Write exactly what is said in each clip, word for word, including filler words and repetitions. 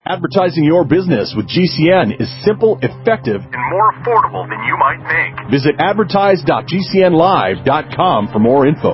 Advertising your business with G C N is simple, effective, and more affordable than you might think. Visit advertise dot g c n live dot com for more info.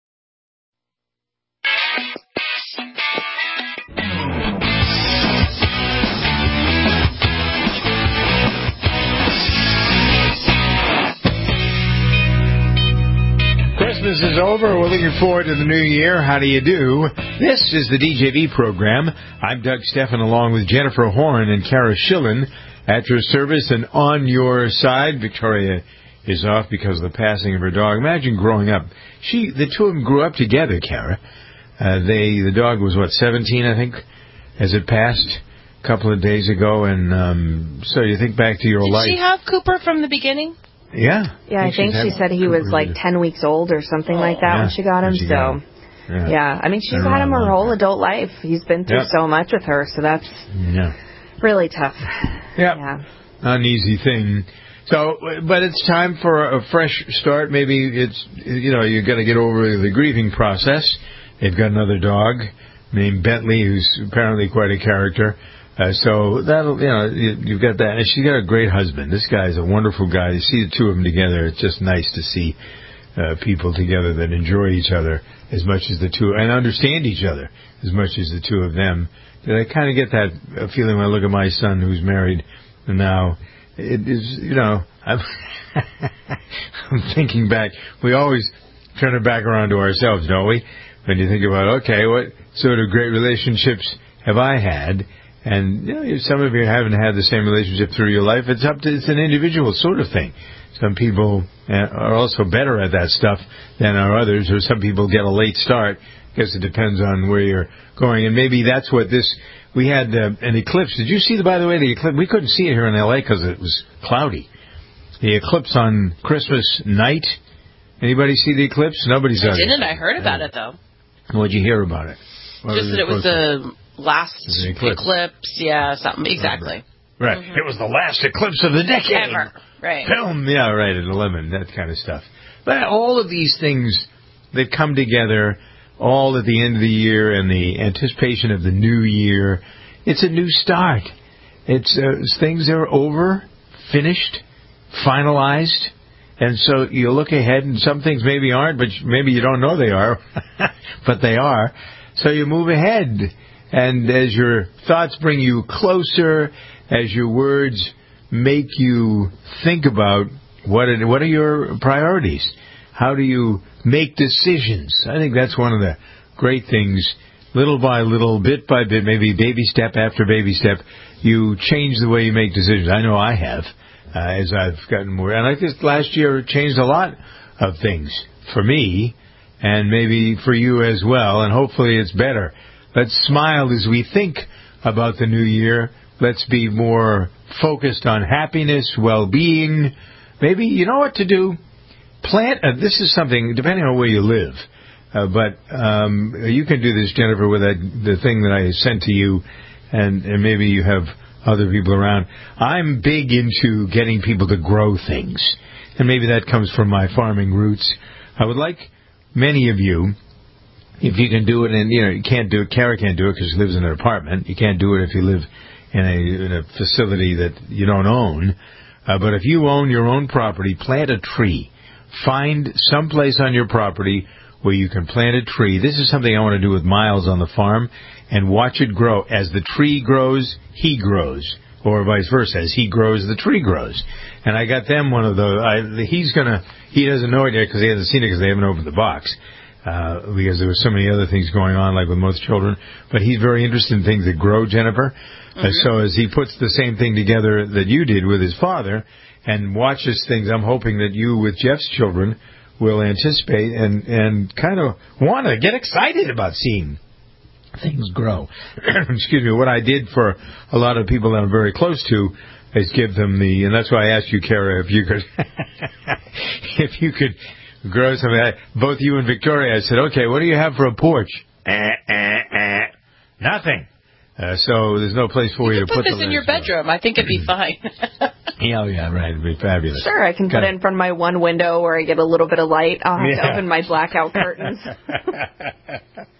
Christmas is over. We're looking forward to the new year. How do you do? This is the D J V program. I'm Doug Steffen along with Jennifer Horn and Kara Schillen at your service and on your side. Victoria is off because of the passing of her dog. Imagine growing up. She, the two of them grew up together, Kara. Uh, they, the dog was, what, seventeen, I think, as it passed a couple of days ago. And um, so you think back to your Did life. Did she have Cooper from the beginning? Yeah. Yeah, I think, I think she said he was like ten weeks old or something oh, like that yeah, when she got him. She so, got him. Yeah. yeah. I mean, she's had him her whole adult life. He's been through yep. so much with her, so that's yeah. really tough. Yep. Yeah. Not an easy thing. So, but it's time for a fresh start. Maybe it's, you know, you got to get over the grieving process. They've got another dog named Bentley, who's apparently quite a character. Uh, so that'll, you know, you, you've got that. And she's got a great husband. This guy's a wonderful guy. You see the two of them together. It's just nice to see uh, people together that enjoy each other as much as the two, and understand each other as much as the two of them. Did I kind of get that feeling when I look at my son who's married now? It is, you know, I'm, I'm thinking back. We always turn it back around to ourselves, don't we? When you think about, okay, what sort of great relationships have I had? And you know, some of you haven't had the same relationship through your life. It's up to, it's an individual sort of thing. Some people are also better at that stuff than are others, or some people get a late start. I guess it depends on where you're going. And maybe that's what this, we had uh, an eclipse. Did you see, the, by the way, the eclipse? We couldn't see it here in L A because it was cloudy. The eclipse on Christmas night. Anybody see the eclipse? Nobody saw it. I didn't. I heard about it, though. What did you hear about it? What Just that it was the last eclipse. eclipse. Yeah, something. Exactly. Right. Mm-hmm. It was the last eclipse of the decade. Ever. Right. Film. Yeah, right, at eleven, that kind of stuff. But all of these things that come together all at the end of the year and the anticipation of the new year, it's a new start. It's uh, things are over, finished, finalized. And so you look ahead, and some things maybe aren't, but maybe you don't know they are, but they are. So you move ahead. And as your thoughts bring you closer, as your words make you think about what are, what are your priorities, how do you make decisions? I think that's one of the great things. Little by little, bit by bit, maybe baby step after baby step, you change the way you make decisions. I know I have, uh, as I've gotten more. And I think last year changed a lot of things for me, and maybe for you as well, and hopefully it's better. Let's smile as we think about the new year. Let's be more focused on happiness, well-being. Maybe you know what to do. Plant, uh, this is something, depending on where you live, uh, but um, you can do this, Jennifer, with that, the thing that I sent to you, and, and maybe you have other people around. I'm big into getting people to grow things, and maybe that comes from my farming roots. I would like many of you, if you can do it, and you know you can't do it. Kara can't do it because she lives in an apartment. You can't do it if you live in a, in a facility that you don't own. Uh, but if you own your own property, plant a tree. Find some place on your property where you can plant a tree. This is something I want to do with Miles on the farm, and watch it grow. As the tree grows, he grows, or vice versa. As he grows, the tree grows. And I got them one of those. I, he's gonna. He doesn't know it yet because he hasn't seen it because they haven't opened the box. Uh, because there were so many other things going on, like with most children. But he's very interested in things that grow, Jennifer. Mm-hmm. Uh, so as he puts the same thing together that you did with his father and watches things, I'm hoping that you, with Jeff's children, will anticipate and, and kind of want to get excited about seeing things grow. Excuse me. What I did for a lot of people that I'm very close to is give them the, and that's why I asked you, Kara, if you could, if you could grow something. I, both you and Victoria, I said, okay, what do you have for a porch? Eh, eh, eh. Nothing. Uh, so there's no place for you, you to put, put this in your bedroom. I think it'd be fine. yeah, oh, yeah, right. It'd be fabulous. Sure, I can put it in front of my one window where I get a little bit of light. I'll have yeah. to open my blackout curtains.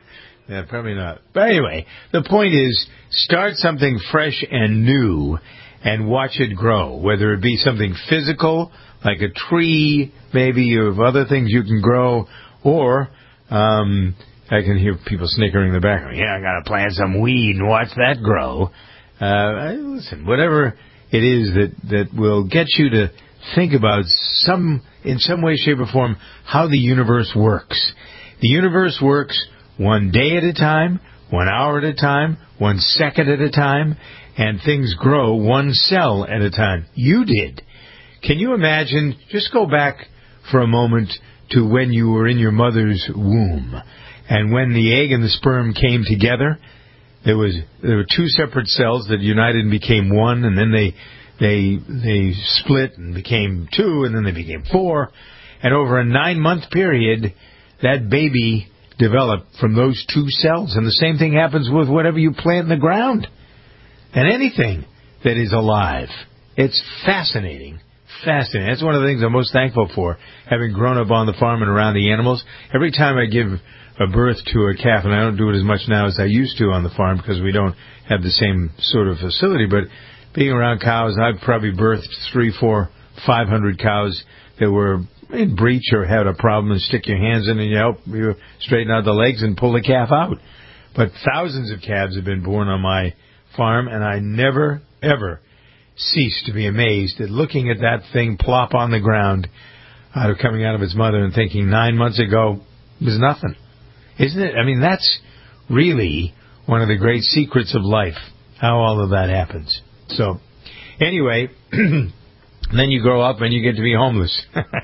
Yeah, probably not. But anyway, the point is, start something fresh and new and watch it grow, whether it be something physical, like a tree, maybe, of other things you can grow, or um, I can hear people snickering in the background. Yeah, I got to plant some weed and watch that grow. Uh, listen, whatever it is that, that will get you to think about some, in some way, shape, or form, how the universe works. The universe works one day at a time, one hour at a time, one second at a time, and things grow one cell at a time. You did. Can you imagine, just go back for a moment to when you were in your mother's womb, and when the egg and the sperm came together, there was there were two separate cells that united and became one, and then they they they split and became two, and then they became four, and over a nine-month period, that baby developed from those two cells. And the same thing happens with whatever you plant in the ground and anything that is alive. It's fascinating. Fascinating. That's one of the things I'm most thankful for, having grown up on the farm and around the animals. Every time I give a birth to a calf, and I don't do it as much now as I used to on the farm because we don't have the same sort of facility, but being around cows, I've probably birthed three, four, five hundred cows that were in breach or had a problem, and stick your hands in and you help you straighten out the legs and pull the calf out. But thousands of calves have been born on my farm, and I never, ever cease to be amazed at looking at that thing plop on the ground out of coming out of its mother and thinking nine months ago it was nothing. Isn't it? I mean, that's really one of the great secrets of life, how all of that happens. So, anyway, then you grow up and you get to be homeless.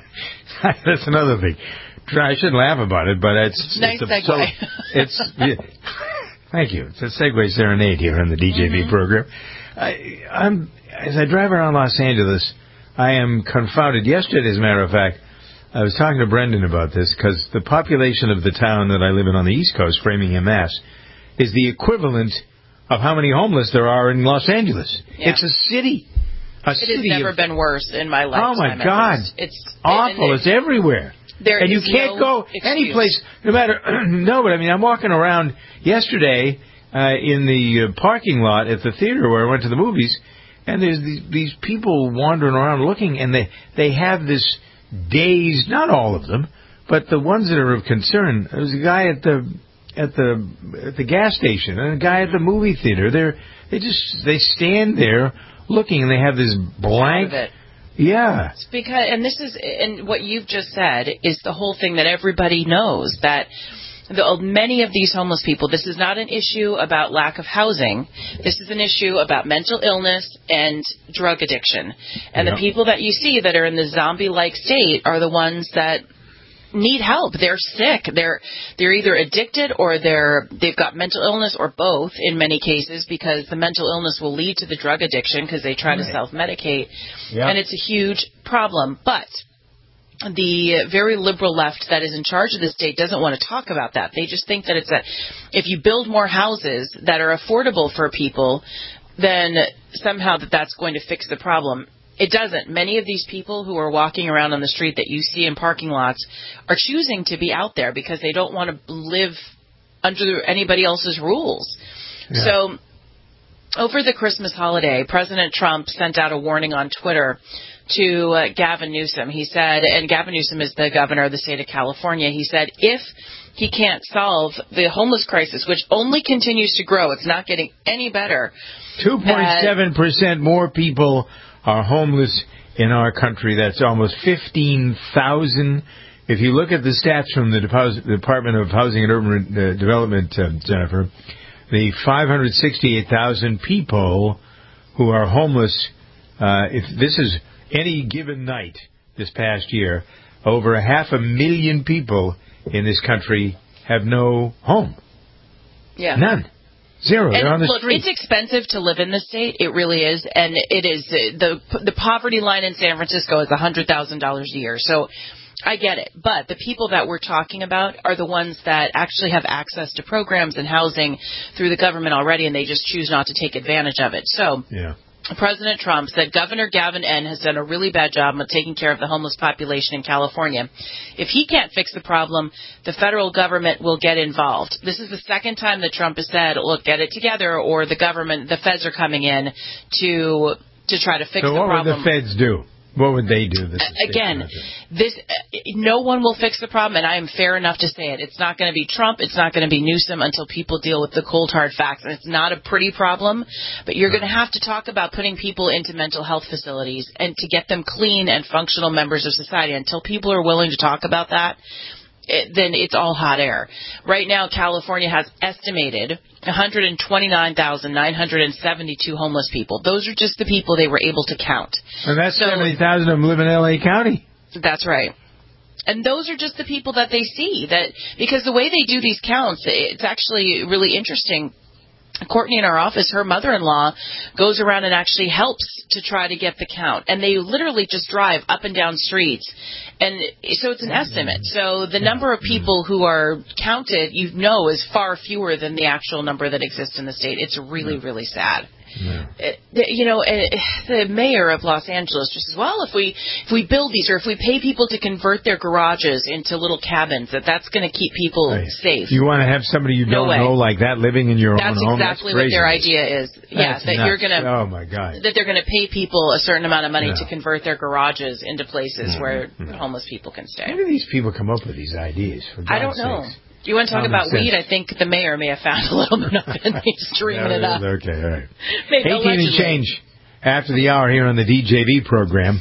That's another thing. I shouldn't laugh about it, but it's... Nice it's a, segue. So, it's, yeah, thank you. It's a segue serenade here on the D J B mm-hmm. program. I, I'm, as I drive around Los Angeles, I am confounded. Yesterday, as a matter of fact, I was talking to Brendan about this, because the population of the town that I live in on the East Coast, Framingham, Mass., is the equivalent of how many homeless there are in Los Angeles. Yeah. It's a city. A it city has never of, been worse in my lifetime. Oh, my God. It's, it's awful. It's everywhere. There and you can't no go any place, no matter... no, but I mean, I'm walking around yesterday uh, in the uh, parking lot at the theater where I went to the movies, and there's these, these people wandering around looking, and they, they have this dazed, not all of them, but the ones that are of concern. There was a guy at the at the at the gas station and a guy at the movie theater. They're they just they stand there looking, and they have this blank. Yeah. It's because, and this is, and what you've just said is the whole thing that everybody knows, that the, many of these homeless people, this is not an issue about lack of housing. This is an issue about mental illness and drug addiction. And yep. the people that you see that are in the zombie-like state are the ones that need help. They're sick. They're they're either addicted or they're they've got mental illness, or both in many cases, because the mental illness will lead to the drug addiction because they try right. to self-medicate. Yep. And it's a huge problem. But the very liberal left that is in charge of the state doesn't want to talk about that. They just think that it's that if you build more houses that are affordable for people, then somehow that that's going to fix the problem. It doesn't. Many of these people who are walking around on the street that you see in parking lots are choosing to be out there because they don't want to live under anybody else's rules. Yeah. So over the Christmas holiday, President Trump sent out a warning on Twitter to uh, Gavin Newsom. He said, and Gavin Newsom is the governor of the state of California, he said, if he can't solve the homeless crisis, which only continues to grow, it's not getting any better. two point seven percent more people are homeless in our country. That's almost fifteen thousand. If you look at the stats from the Department of Housing and Urban uh, Development, uh, Jennifer, the five hundred sixty-eight thousand people who are homeless, uh, if this is any given night this past year, over a half a million people in this country have no home. Yeah. None. Zero. And They're on the look, street. It's expensive to live in this state. It really is. And it is. The the poverty line in San Francisco is one hundred thousand dollars a year. So I get it. But the people that we're talking about are the ones that actually have access to programs and housing through the government already, and they just choose not to take advantage of it. So yeah. President Trump said Governor Gavin N. has done a really bad job of taking care of the homeless population in California. If he can't fix the problem, the federal government will get involved. This is the second time that Trump has said, look, get it together, or the government, the feds are coming in to to try to fix so the problem. So what would the feds do? What would they do? Again, this uh, no one will fix the problem, and I am fair enough to say it. It's not going to be Trump. It's not going to be Newsom until people deal with the cold, hard facts. And it's not a pretty problem, but you're going to have to talk about putting people into mental health facilities and to get them clean and functional members of society. Until people are willing to talk about that, it, then it's all hot air. Right now, California has estimated one hundred twenty-nine thousand nine hundred seventy-two homeless people. Those are just the people they were able to count. And that's so, seventy thousand of them live in L A County. That's right. And those are just the people that they see. That because the way they do these counts, it's actually really interesting. Courtney in our office, her mother-in-law goes around and actually helps to try to get the count. And they literally just drive up and down streets. And so it's an estimate. So the number of people who are counted, you know, is far fewer than the actual number that exists in the state. It's really, really sad. Yeah. It, you know, it, the mayor of Los Angeles just says, well, if we if we build these or if we pay people to convert their garages into little cabins, that that's going to keep people right. safe. You want to have somebody you no don't way. know like that living in your that's own home? Exactly that's exactly what their idea is. Yeah, that's that nuts. you're going to oh my God. that they're going to pay people a certain amount of money yeah. to convert their garages into places mm-hmm. where mm-hmm. homeless people can stay. How do these people come up with these ideas? For God's I don't know. sakes? Do you want to talk Common about sense. weed? I think the mayor may have found a little bit of it and he's dreaming no, it up. Okay, all right. Maybe eighteen allegedly. and change after the hour here on the D J V program.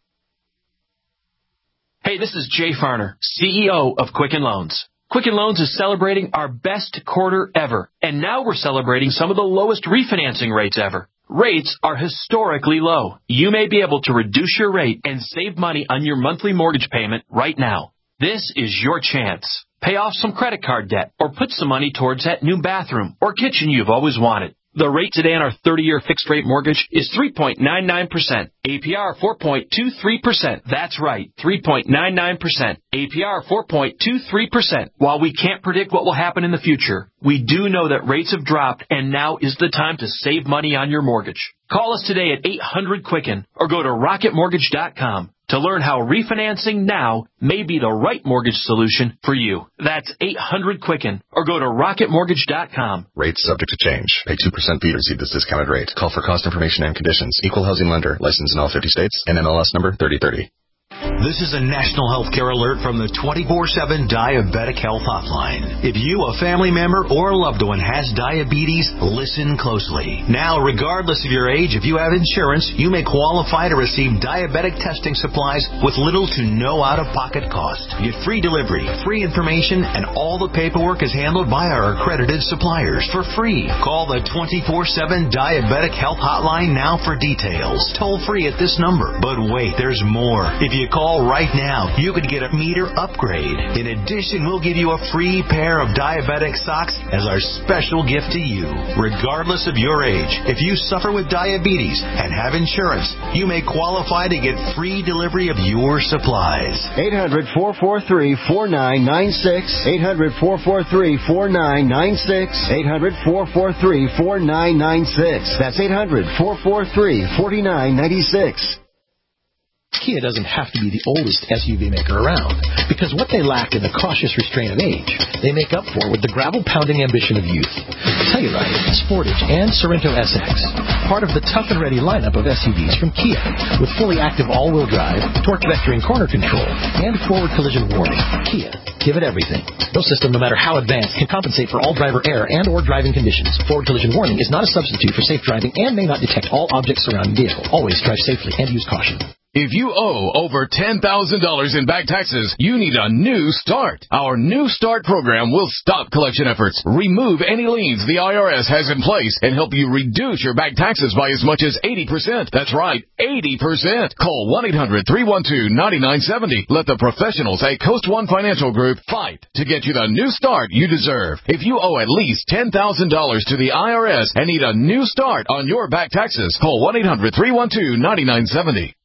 Hey, this is Jay Farner, C E O of Quicken Loans. Quicken Loans is celebrating our best quarter ever, and now we're celebrating some of the lowest refinancing rates ever. Rates are historically low. You may be able to reduce your rate and save money on your monthly mortgage payment right now. This is your chance. Pay off some credit card debt or put some money towards that new bathroom or kitchen you've always wanted. The rate today on our thirty-year fixed-rate mortgage is three point nine nine percent. A P R four point two three percent. That's right, three point nine nine percent. A P R four point two three percent. While we can't predict what will happen in the future, we do know that rates have dropped and now is the time to save money on your mortgage. Call us today at eight hundred Quicken or go to rocket mortgage dot com to learn how refinancing now may be the right mortgage solution for you. That's eight hundred Quicken or go to rocket mortgage dot com. Rates subject to change. Pay two percent fee to receive this discounted rate. Call for cost information and conditions. Equal housing lender. Licensed in all fifty states. N M L S number thirty thirty. This is a national healthcare alert from the twenty-four seven Diabetic Health Hotline. If you, a family member, or a loved one has diabetes, listen closely. Now, regardless of your age, if you have insurance, you may qualify to receive diabetic testing supplies with little to no out-of-pocket cost. Get free delivery, free information, and all the paperwork is handled by our accredited suppliers for free. Call the twenty-four seven Diabetic Health Hotline now for details. Toll free at this number. But wait, there's more. If you call right now, you could get a meter upgrade. In addition, we'll give you a free pair of diabetic socks as our special gift to you. Regardless of your age, if you suffer with diabetes and have insurance, you may qualify to get free delivery of your supplies. eight hundred, four four three, four nine nine six. eight hundred, four four three, four nine nine six. eight hundred, four four three, four nine nine six. That's eight hundred, four four three, four nine nine six. Kia doesn't have to be the oldest S U V maker around, because what they lack in the cautious restraint of age, they make up for with the gravel-pounding ambition of youth. Telluride, Sportage, and Sorento S X, part of the tough and ready lineup of S U Vs from Kia, with fully active all-wheel drive, torque-vectoring corner control, and forward collision warning. Kia, give it everything. No system, no matter how advanced, can compensate for all driver error and or driving conditions. Forward collision warning is not a substitute for safe driving and may not detect all objects surrounding the vehicle. Always drive safely and use caution. If you owe over ten thousand dollars in back taxes, you need a new start. Our New Start program will stop collection efforts, remove any liens the I R S has in place, and help you reduce your back taxes by as much as eighty percent. That's right, eighty percent. Call one eight hundred, three one two, nine nine seven zero. Let the professionals at Coast One Financial Group fight to get you the new start you deserve. If you owe at least ten thousand dollars to the I R S and need a new start on your back taxes, call one eight hundred, three one two, nine nine seven zero.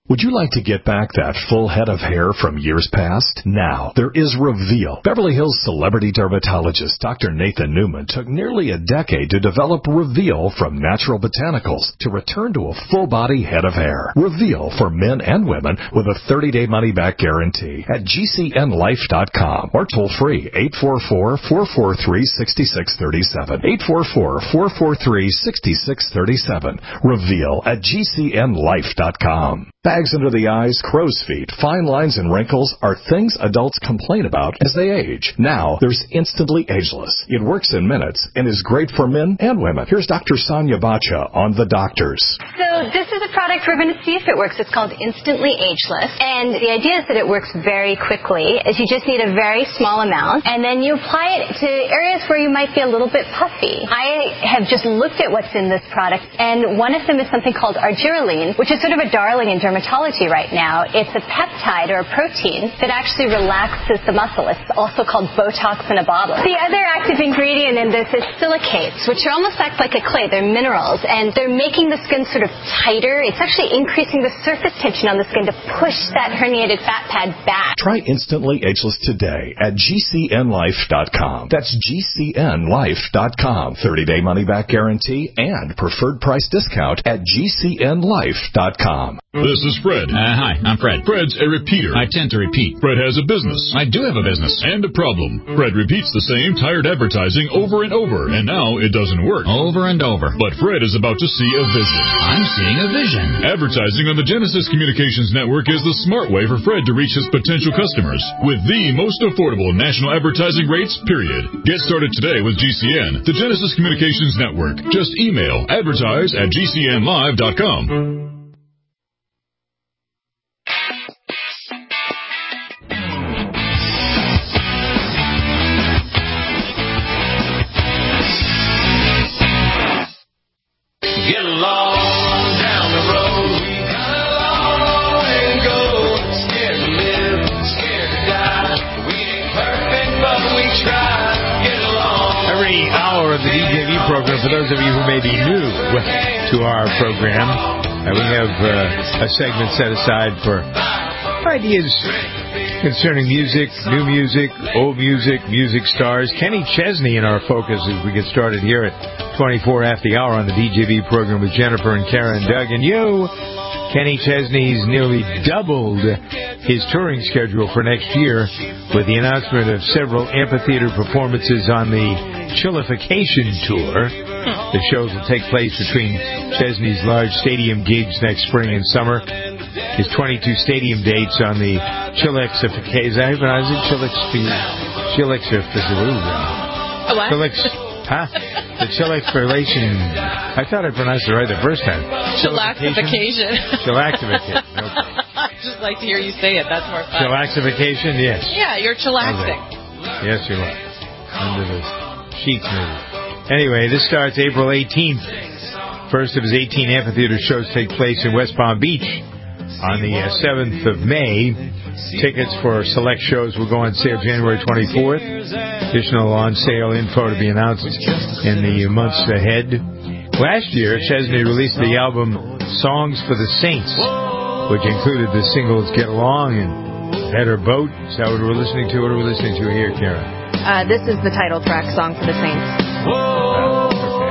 Would you like to get back that full head of hair from years past? Now, there is Reveal. Beverly Hills celebrity dermatologist Doctor Nathan Newman took nearly a decade to develop Reveal from natural botanicals to return to a full-body head of hair. Reveal for men and women with a thirty-day money-back guarantee at G C N life dot com or toll-free eight four four, four four three, six six three seven. eight four four, four four three, six six three seven. Reveal at G C N life dot com. Bags under the eyes, crow's feet, fine lines, and wrinkles are things adults complain about as they age. Now, there's Instantly Ageless. It works in minutes and is great for men and women. Here's Doctor Sonia Bacha on The Doctors. So this is a product we're going to see if it works. It's called Instantly Ageless. And the idea is that it works very quickly, as you just need a very small amount. And then you apply it to areas where you might be a little bit puffy. I have just looked at what's in this product, and one of them is something called argireline, which is sort of a darling in dermatology right now. It's a peptide or a protein that actually relaxes the muscle. It's also called Botox in a bottle. The other active ingredient in this is silicates, which are almost act like a clay. They're minerals, and they're making the skin sort of tighter. It's actually increasing the surface tension on the skin to push that herniated fat pad back. Try Instantly Ageless today at G C N life dot com. That's G C N life dot com. thirty-day money-back guarantee and preferred price discount at G C N life dot com. This is Fred. Uh, hi, I'm Fred. Fred's a repeater. I tend to repeat. Fred has a business. I do have a business. And a problem. Fred repeats the same tired advertising over and over, and now it doesn't work. Over and over. But Fred is about to see a vision. I'm seeing a vision. Advertising on the Genesis Communications Network is the smart way for Fred to reach his potential customers with the most affordable national advertising rates, period. Get started today with G C N, the Genesis Communications Network. Just email advertise at G C N live dot com. Get along down the road. We got a long way to go. Scared to live, scared to die. We ain't perfect, but we try. Get along. Every hour of the D J V program, for those of you who may be new to our program, uh, we have uh, a segment set aside for ideas concerning music, new music, old music, music stars. Kenny Chesney in our focus as we get started here at twenty-four after the hour on the D J V program with Jennifer and Kara and Doug. And you, Kenny Chesney's nearly doubled his touring schedule for next year with the announcement of several amphitheater performances on the Chillification Tour. The shows will take place between Chesney's large stadium gigs next spring and summer. His twenty-two stadium dates on the Chillification. Is that how you pronounce it? Chillification. What? Chillix, huh? The Chillification. I thought I pronounced it right the first time. Chillaxification. Chillaxification. Okay. I'd just like to hear you say it. That's more fun. Chillaxification, yes. Yeah, you're chillaxing. Okay. Yes, you are. Under the sheets, maybe. Anyway, this starts April eighteenth. First of his eighteen amphitheater shows take place in West Palm Beach on the uh, seventh of May. Tickets for select shows will go on sale January twenty-fourth. Additional on-sale info to be announced in the months ahead. Last year, Chesney released the album Songs for the Saints, which included the singles Get Along and Better Boat. Is that what we're listening to? What are we listening to here, Karen? Uh, this is the title track, Song for the Saints. Uh, okay.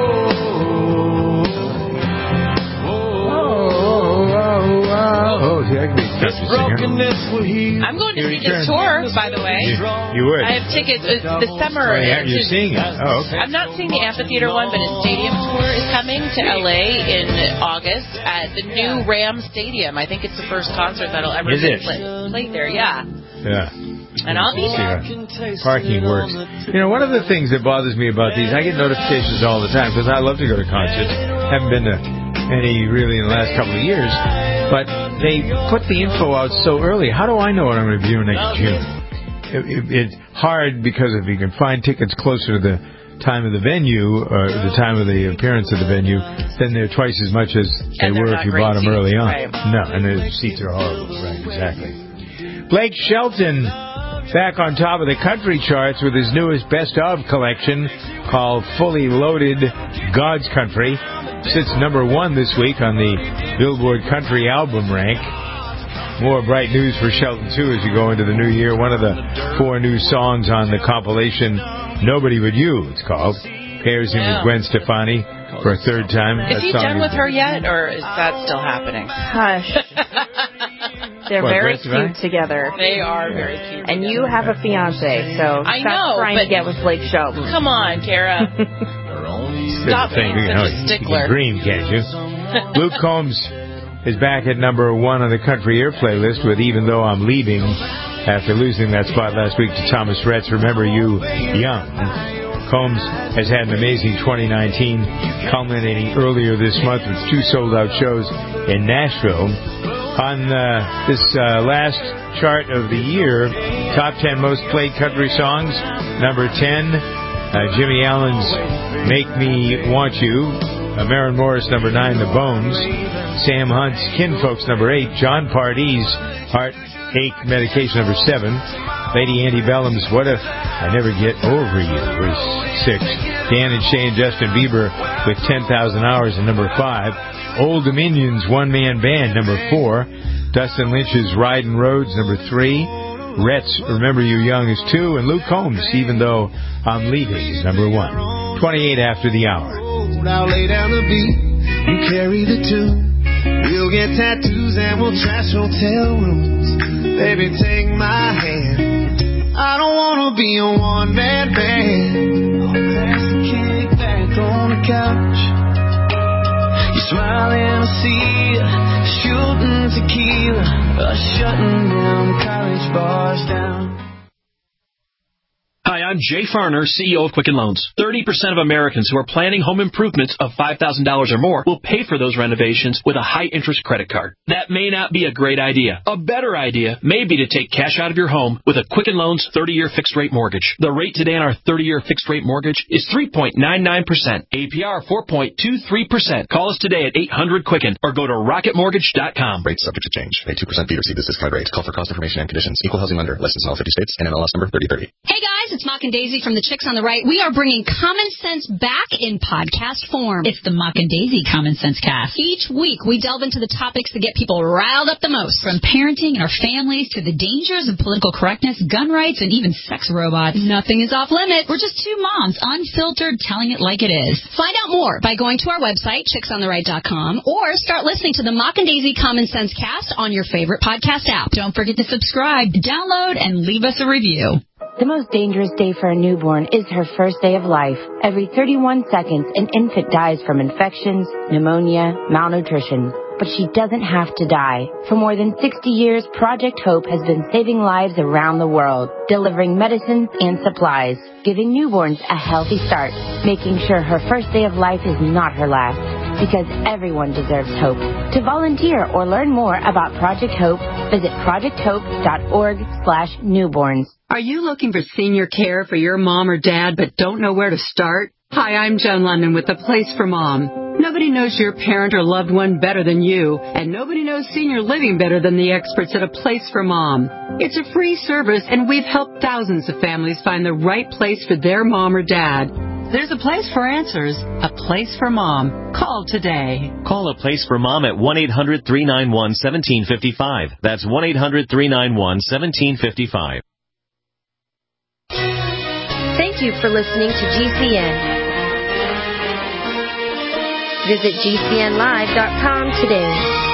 Oh, see, I can be a country singer. I'm going to see this tour, by the way. You, you would? I have tickets. Uh, the summer. Oh, yeah, you're seeing it. Oh, okay. I'm not seeing the amphitheater one, but his stadium tour is coming to L A in August at the new Ram Stadium. I think it's the first concert that'll ever is be it? played, played there. Yeah. Yeah. And I'll be there. Parking works. You know, one of the things that bothers me about these, I get notifications all the time because I love to go to concerts. Haven't been to any really in the last couple of years, but they put the info out so early. How do I know what I'm going to be doing next June? It, it, it's hard because if you can find tickets closer to the time of the venue or the time of the appearance of the venue, then they're twice as much as they were if you bought them early on. Right. No, and the seats are horrible. Right, exactly. Blake Shelton back on top of the country charts with his newest Best Of collection called Fully Loaded God's Country. sits number one this week on the Billboard Country Album Rank. More bright news for Shelton, too, as you go into the new year. One of the four new songs on the compilation, Nobody But You, it's called, pairs him yeah. with Gwen Stefani for a third time. Is he done with her yet, or is that still happening? Hush. They're what, very cute together. They are very cute. And you have a fiance, so I stop know, trying to get with Blake Shelton. Come on, Kara. Stop being such a stickler. You can dream, can't you? Luke Combs is back at number one on the Country Air playlist with Even Though I'm Leaving after losing that spot last week to Thomas Rhett's Remember You Young. Combs has had an amazing twenty nineteen, culminating earlier this month with two sold-out shows in Nashville. On uh, this uh, last chart of the year, top ten most played country songs, number ten, uh, Jimmy Allen's Make Me Want You, uh, Maren Morris, number nine, The Bones, Sam Hunt's Kinfolks, number eight, John Pardee's Heartache Medication, number seven, Lady Antebellum's What If I Never Get Over You was six, Dan and Shay and Justin Bieber with ten thousand hours in number five, Old Dominion's One Man Band, number four, Dustin Lynch's Riding Roads, number three, Rhett's Remember You Young is two, and Luke Combs, Even Though I'm Leaving, is number one. twenty-eight after the hour. I'll lay down the beat, you carry the tune. We'll get tattoos and we'll trash hotel rooms. Baby, take my hand. I don't want to be a one-man band. I'll pass the kick back on the couch. You smile and I see you shooting tequila, or shutting down college bars down. Hi, I'm Jay Farner, C E O of Quicken Loans. thirty percent of Americans who are planning home improvements of five thousand dollars or more will pay for those renovations with a high-interest credit card. That may not be a great idea. A better idea may be to take cash out of your home with a Quicken Loans thirty-year fixed-rate mortgage. The rate today on our thirty-year fixed-rate mortgage is three point nine nine percent. A P R four point two three percent. Call us today at eight hundred Quicken or go to rocket mortgage dot com. Rates subject to change. Pay two percent fee to receive this discount rate. Call for cost information and conditions. Equal housing lender. Licensed in all fifty states. N M L S number thirty thirty. Hey guys, it's Mock and Daisy from the Chicks on the Right. We are bringing Common Sense back in podcast form. It's the Mock and Daisy Common Sense Cast. Each week, we delve into the topics that get people riled up the most. From parenting and our families to the dangers of political correctness, gun rights, and even sex robots. Nothing is off limits. We're just two moms, unfiltered, telling it like it is. Find out more by going to our website, chicks on the right dot com, or start listening to the Mock and Daisy Common Sense Cast on your favorite podcast app. Don't forget to subscribe, download, and leave us a review. The most dangerous day for a newborn is her first day of life. Every thirty-one seconds, an infant dies from infections, pneumonia, malnutrition. But she doesn't have to die. For more than sixty years, Project Hope has been saving lives around the world, delivering medicines and supplies, giving newborns a healthy start, making sure her first day of life is not her last, because everyone deserves hope. To volunteer or learn more about Project Hope, visit project hope dot org slash newborns. Are you looking for senior care for your mom or dad but don't know where to start? Hi, I'm Joan London with The Place for Mom. Nobody knows your parent or loved one better than you, and nobody knows senior living better than the experts at A Place for Mom. It's a free service, and we've helped thousands of families find the right place for their mom or dad. There's a place for answers, A Place for Mom. Call today. Call A Place for Mom at one eight hundred three nine one one seven five five. That's one eight hundred three nine one one seven five five. Thank you for listening to G C N. Visit G C N live dot com today.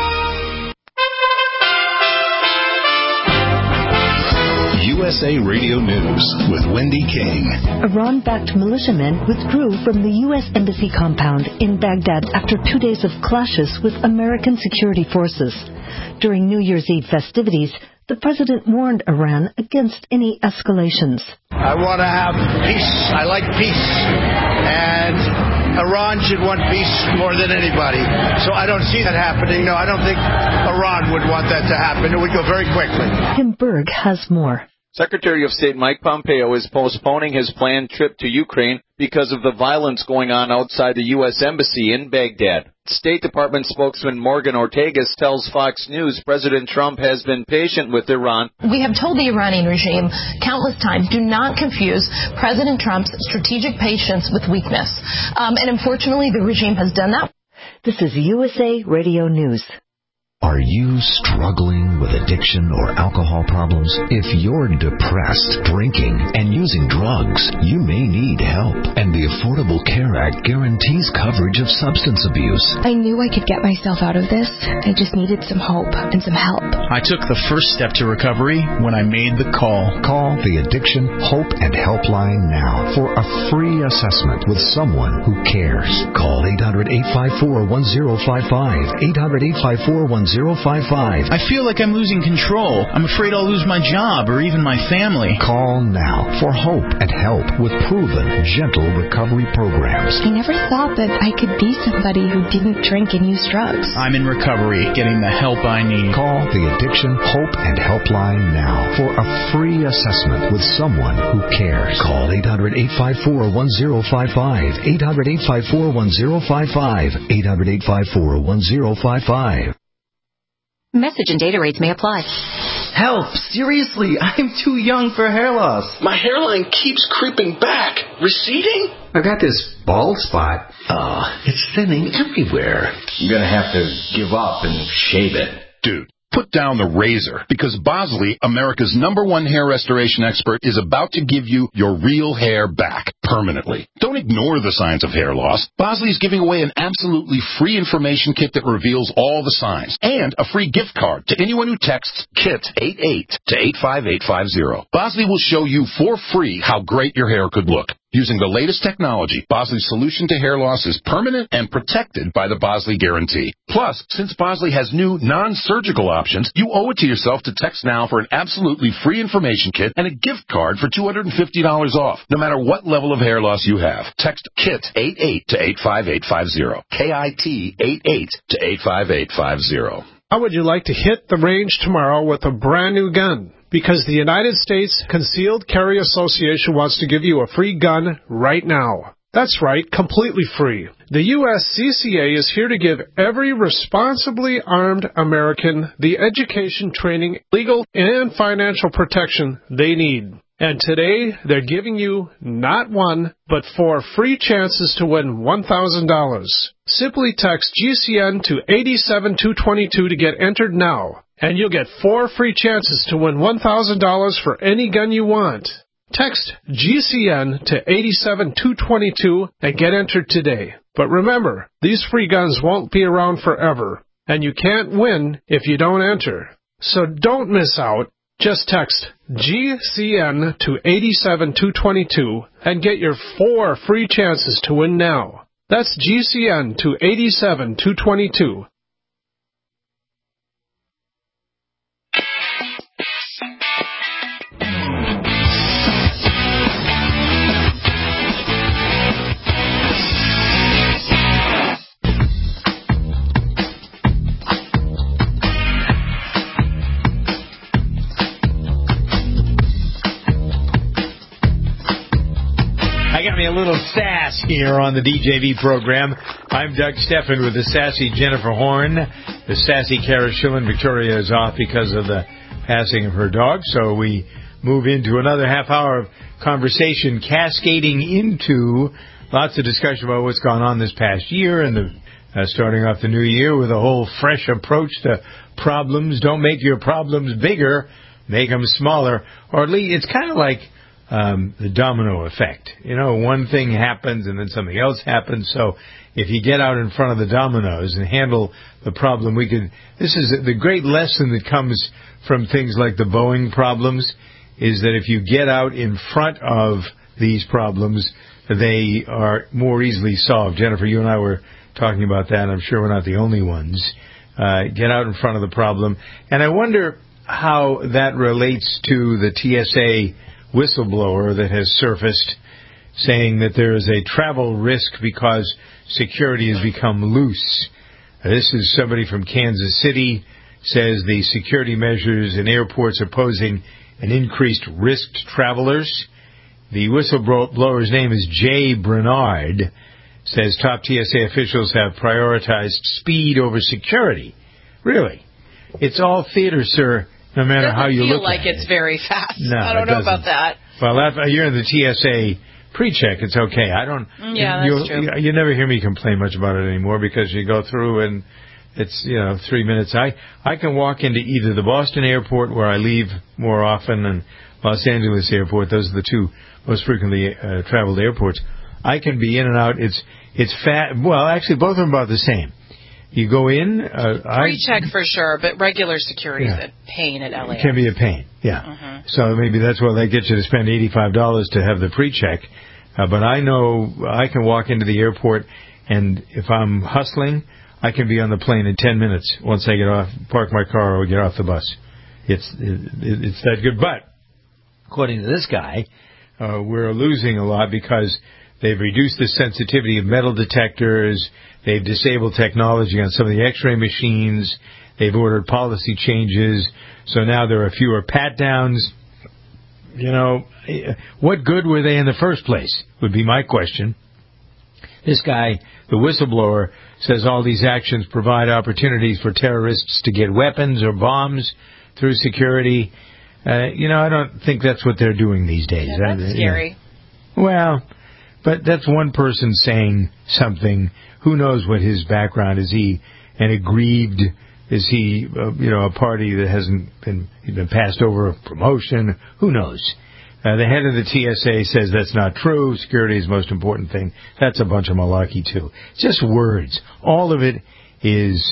U S A Radio News with Wendy King. Iran-backed militiamen withdrew from the U S Embassy compound in Baghdad after two days of clashes with American security forces. During New Year's Eve festivities, the president warned Iran against any escalations. I want to have peace. I like peace. And Iran should want peace more than anybody. So I don't see that happening. No, I don't think Iran would want that to happen. It would go very quickly. Tim Berg has more. Secretary of State Mike Pompeo is postponing his planned trip to Ukraine because of the violence going on outside the U S Embassy in Baghdad. State Department spokesman Morgan Ortagus tells Fox News President Trump has been patient with Iran. We have told the Iranian regime countless times, do not confuse President Trump's strategic patience with weakness. Um, and unfortunately, the regime has done that. This is U S A Radio News. Are you struggling with addiction or alcohol problems? If you're depressed, drinking, and using drugs, you may need help. And the Affordable Care Act guarantees coverage of substance abuse. I knew I could get myself out of this. I just needed some hope and some help. I took the first step to recovery when I made the call. Call the Addiction Hope and Helpline now for a free assessment with someone who cares. Call eight hundred, eight five four, one zero five five. eight hundred, eight five four, one zero five five. I feel like I'm losing control. I'm afraid I'll lose my job or even my family. Call now for hope and help with proven, gentle recovery programs. I never thought that I could be somebody who didn't drink and use drugs. I'm in recovery, getting the help I need. Call the Addiction Hope and Helpline now for a free assessment with someone who cares. Call eight hundred, eight five four, one zero five five. eight hundred, eight five four, one zero five five. eight hundred, eight five four, one zero five five. Message and data rates may apply. Help! Seriously, I'm too young for hair loss. My hairline keeps creeping back. Receding? I've got this bald spot. Oh, it's thinning everywhere. I'm gonna have to give up and shave it. Dude, put down the razor, because Bosley, America's number one hair restoration expert, is about to give you your real hair back permanently. Don't ignore the signs of hair loss. Bosley is giving away an absolutely free information kit that reveals all the signs, and a free gift card to anyone who texts KIT eighty-eight to eight five eight five zero. Bosley will show you for free how great your hair could look. Using the latest technology, Bosley's solution to hair loss is permanent and protected by the Bosley Guarantee. Plus, since Bosley has new non-surgical options, you owe it to yourself to text now for an absolutely free information kit and a gift card for two hundred fifty dollars off, no matter what level of hair loss you have. Text KIT eighty-eight to eight five eight five zero. K I T eighty-eight to eight five eight five zero. How would you like to hit the range tomorrow with a brand new gun? Because the United States Concealed Carry Association wants to give you a free gun right now. That's right, completely free. The U S C C A is here to give every responsibly armed American the education, training, legal, and financial protection they need. And today, they're giving you not one, but four free chances to win one thousand dollars. Simply text G C N to eight seven two two two to get entered now, and you'll get four free chances to win one thousand dollars for any gun you want. Text G C N to eight seven two two two and get entered today. But remember, these free guns won't be around forever, and you can't win if you don't enter. So don't miss out. Just text G C N to eight seven two two two and get your four free chances to win now. That's G C N to eight seven two two two. A little sass here on the D J V program. I'm Doug Steffen with the sassy Jennifer Horn. The sassy Kara Schillen. Victoria is off because of the passing of her dog, so we move into another half hour of conversation cascading into lots of discussion about what's gone on this past year and the uh, starting off the new year with a whole fresh approach to problems. Don't make your problems bigger, make them smaller. Or at least it's kind of like Um, the domino effect. You know, one thing happens and then something else happens. So if you get out in front of the dominoes and handle the problem, we could, this is the great lesson that comes from things like the Boeing problems, is that if you get out in front of these problems, they are more easily solved. Jennifer, you and I were talking about that. I'm sure we're not the only ones. Uh, get out in front of the problem. And I wonder how that relates to the T S A whistleblower that has surfaced saying that there is a travel risk because security has become loose. This is somebody from Kansas City, says the security measures in airports are posing an increased risk to travelers. The whistleblower's name is Jay Bernard, says top T S A officials have prioritized speed over security. Really? It's all theater, sir. No matter how you look like at it. It's very fast. No, I don't know doesn't. about that. Well, that, you're in the T S A pre-check, it's okay. I don't. Yeah, you, that's true. You, you never hear me complain much about it anymore because you go through and it's, you know, three minutes. I I can walk into either the Boston airport, where I leave more often, and Los Angeles airport. Those are the two most frequently uh, traveled airports. I can be in and out. It's it's fat. Well, actually, both of them are about the same. You go in. Uh, Pre-check for sure, but regular security is Yeah. a pain at L A X. It can be a pain, yeah. Mhm. So maybe that's why they get you to spend eighty-five dollars to have the pre-check. Uh, but I know I can walk into the airport, and if I'm hustling, I can be on the plane in ten minutes once I get off, park my car, or get off the bus. It's it, it's that good. But according to this guy, uh, we're losing a lot because they've reduced the sensitivity of metal detectors. They've disabled technology on some of the X-ray machines. They've ordered policy changes. So now there are fewer pat-downs. You know, what good were they in the first place, would be my question. This guy, the whistleblower, says all these actions provide opportunities for terrorists to get weapons or bombs through security. Uh, you know, I don't think that's what they're doing these days. Yeah, that's I, scary. Yeah. Well, but that's one person saying something. Who knows what his background is? He an aggrieved? Is he, uh, you know, a party that hasn't been he's been passed over a promotion? Who knows? Uh, the head of the T S A says that's not true. Security is the most important thing. That's a bunch of malarkey too. It's just words. All of it is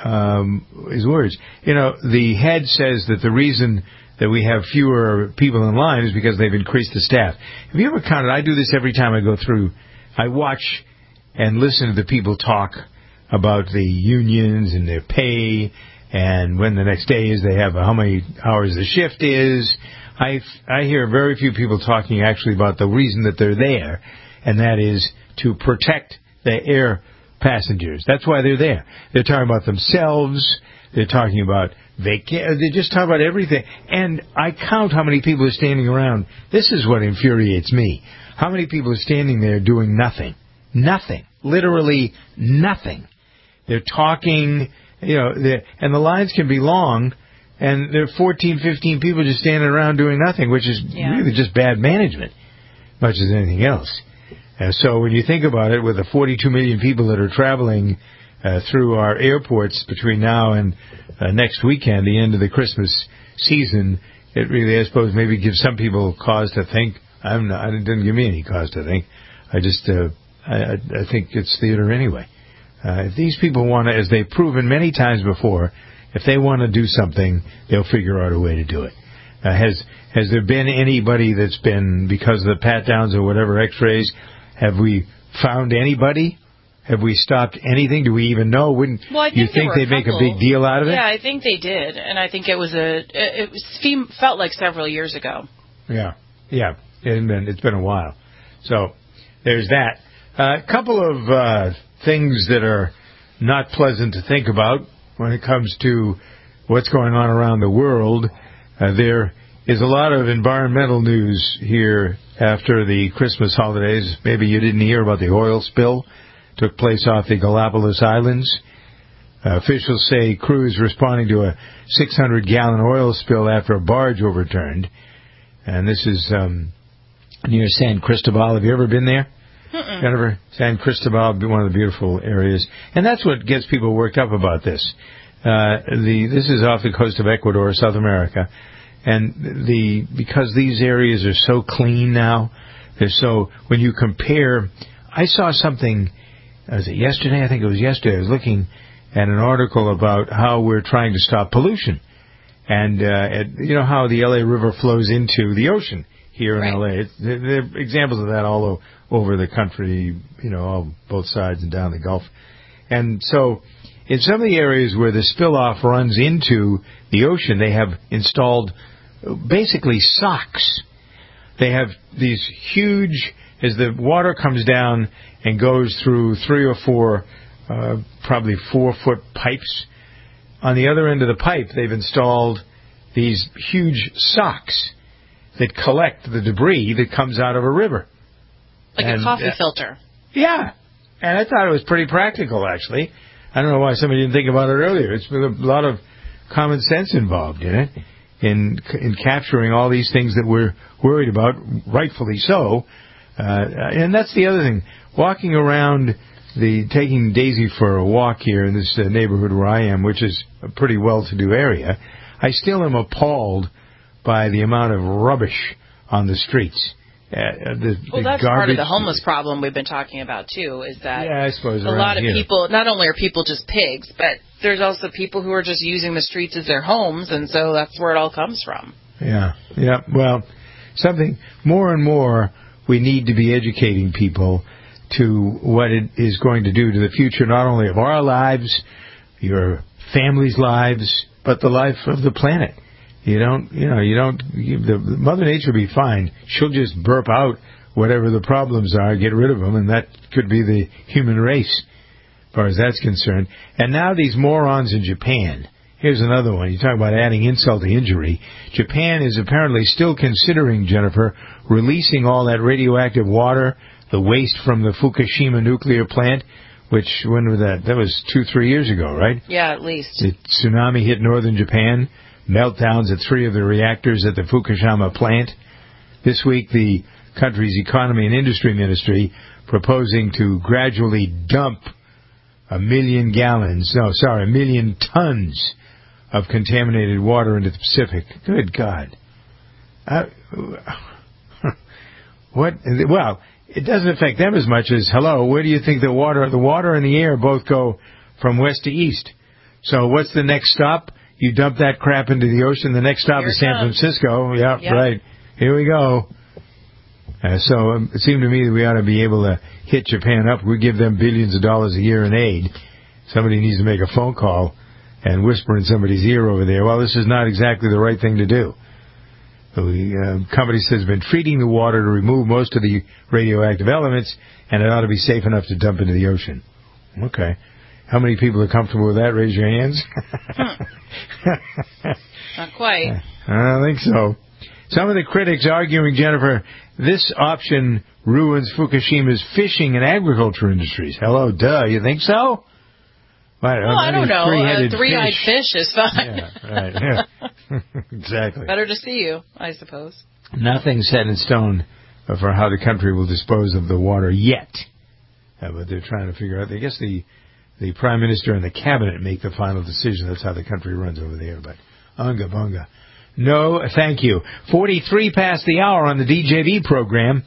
um, is words. You know, the head says that the reason that we have fewer people in line is because they've increased the staff. Have you ever counted? I do this every time I go through. I watch and listen to the people talk about the unions and their pay and when the next day is, they have how many hours the shift is. I, I hear very few people talking actually about the reason that they're there, and that is to protect the air passengers. That's why they're there. They're talking about themselves. They're talking about vacation. They just talk about everything. And I count how many people are standing around. This is what infuriates me. How many people are standing there doing nothing? Nothing. Literally nothing. They're talking, you know, and the lines can be long, and there are fourteen, fifteen people just standing around doing nothing, which is yeah. really just bad management, much as anything else. And so when you think about it, with the forty-two million people that are traveling uh, through our airports between now and uh, next weekend, the end of the Christmas season, it really, I suppose, maybe gives some people cause to think. I'm not, it didn't give me any cause to think. I just, uh, I, I think it's theater anyway. Uh, if these people want to, as they've proven many times before, if they want to do something, they'll figure out a way to do it. Uh, has has there been anybody that's been, because of the pat-downs or whatever, X-rays, have we found anybody? Have we stopped anything? Do we even know? Wouldn't well, I think you think they'd make a big deal out of it? Yeah, I think they did, and I think it was a it was, felt like several years ago. Yeah, yeah, it's been, it's been a while. So there's that. A uh, couple of uh, things that are not pleasant to think about when it comes to what's going on around the world. Uh, there is a lot of environmental news here after the Christmas holidays. Maybe you didn't hear about the oil spill took place off the Galapagos Islands. Uh, officials say crews responding to a six hundred gallon oil spill after a barge overturned. And this is um, near San Cristobal. Have you ever been there? Mm-mm. Jennifer, San Cristobal, one of the beautiful areas. And that's what gets people worked up about this. Uh, the This is off the coast of Ecuador, South America. And the because these areas are so clean now, they're so, when you compare, I saw something, was it yesterday? I think it was yesterday. I was looking at an article about how we're trying to stop pollution. And, uh, at, you know how the L A River flows into the ocean here in right. L A. It's, there, there are examples of that all over the country, you know, all, both sides and down the Gulf. And so in some of the areas where the spill-off runs into the ocean, they have installed basically socks. They have these huge, as the water comes down and goes through three or four, uh, probably four-foot pipes. On the other end of the pipe, they've installed these huge socks that collect the debris that comes out of a river. Like and, a coffee uh, filter. Yeah. And I thought it was pretty practical, actually. I don't know why somebody didn't think about it earlier. It's been a lot of common sense involved in it, in in capturing all these things that we're worried about, rightfully so. Uh, and that's the other thing. Walking around, the taking Daisy for a walk here in this uh, neighborhood where I am, which is a pretty well-to-do area, I still am appalled by the amount of rubbish on the streets. Uh, the, well, the that's garbage. part of the homeless problem we've been talking about, too, is that yeah, I suppose a lot of here. people, not only are people just pigs, but there's also people who are just using the streets as their homes, and so that's where it all comes from. Yeah, yeah. Well, something more and more we need to be educating people to what it is going to do to the future, not only of our lives, your family's lives, but the life of the planet. You don't, you know, you don't, you, the, the Mother Nature will be fine. She'll just burp out whatever the problems are, get rid of them, and that could be the human race, as far as that's concerned. And now these morons in Japan. Here's another one. You talk about adding insult to injury. Japan is apparently still considering, Jennifer, releasing all that radioactive water, the waste from the Fukushima nuclear plant, which, when was that? That was two, three years ago, right? Yeah, at least. The tsunami hit northern Japan. Meltdowns at three of the reactors at the Fukushima plant. This week, the country's economy and industry ministry proposing to gradually dump a million gallons, no, sorry, a million tons of contaminated water into the Pacific. Good God. Uh, what? Well, it doesn't affect them as much as, hello, where do you think the water, the water and the air both go from west to east? So what's the next stop? You dump that crap into the ocean. The next stop Here is San comes. Francisco. Yep, yep, right. Here we go. Uh, so um, it seemed to me that we ought to be able to hit Japan up. We give them billions of dollars a year in aid. Somebody needs to make a phone call and whisper in somebody's ear over there, well, this is not exactly the right thing to do. The uh, company says it's been treating the water to remove most of the radioactive elements, and it ought to be safe enough to dump into the ocean. Okay. How many people are comfortable with that? Raise your hands. Not quite. I don't think so. Some of the critics arguing, Jennifer, this option ruins Fukushima's fishing and agriculture industries. Hello, duh. You think so? Right, well, I don't know. A three-eyed fish. fish is fine. Yeah, right. Yeah. Exactly. Better to see you, I suppose. Nothing's set in stone for how the country will dispose of the water yet. Uh, but they're trying to figure out. I guess the the Prime Minister and the Cabinet make the final decision. That's how the country runs over there. But unga bunga. No, thank you. forty-three past the hour on the D J V program.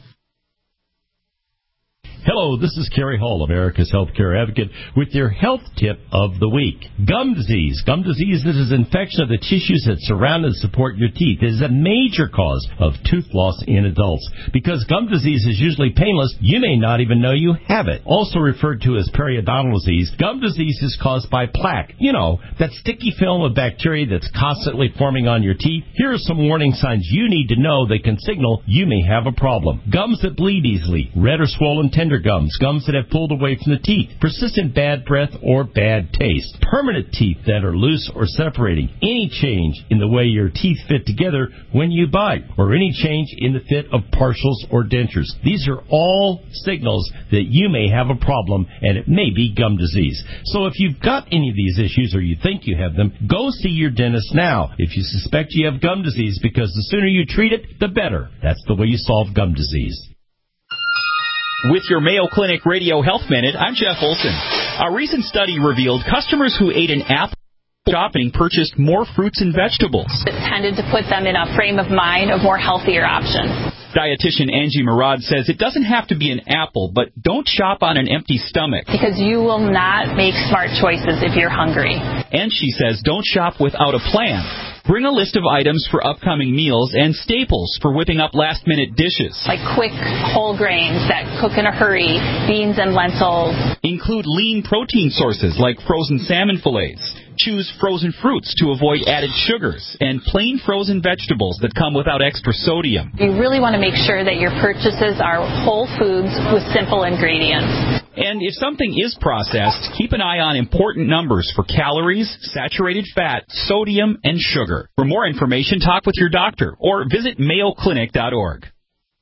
Hello, this is Kerry Hall, America's Healthcare Advocate, with your health tip of the week. Gum disease. Gum disease is an infection of the tissues that surround and support your teeth. It is a major cause of tooth loss in adults. Because gum disease is usually painless, you may not even know you have it. Also referred to as periodontal disease, gum disease is caused by plaque. You know, that sticky film of bacteria that's constantly forming on your teeth. Here are some warning signs you need to know that can signal you may have a problem. Gums that bleed easily, red or swollen tender gums, gums that have pulled away from the teeth, persistent bad breath or bad taste, permanent teeth that are loose or separating, any change in the way your teeth fit together when you bite, or any change in the fit of partials or dentures. These are all signals that you may have a problem, and it may be gum disease. So if you've got any of these issues or you think you have them, go see your dentist now if you suspect you have gum disease, because the sooner you treat it, the better. That's the way you solve gum disease. With your Mayo Clinic Radio Health Minute, I'm Jeff Olson. A recent study revealed customers who ate an apple shopping purchased more fruits and vegetables. It tended to put them in a frame of mind of more healthier options. Dietitian Angie Murad says it doesn't have to be an apple, but don't shop on an empty stomach. Because you will not make smart choices if you're hungry. And she says don't shop without a plan. Bring a list of items for upcoming meals and staples for whipping up last-minute dishes. Like quick whole grains that cook in a hurry, beans and lentils. Include lean protein sources like frozen salmon fillets. Choose frozen fruits to avoid added sugars, and plain frozen vegetables that come without extra sodium. You really want to make sure that your purchases are whole foods with simple ingredients. And if something is processed, keep an eye on important numbers for calories, saturated fat, sodium, and sugar. For more information, talk with your doctor or visit mayo clinic dot org. Hi,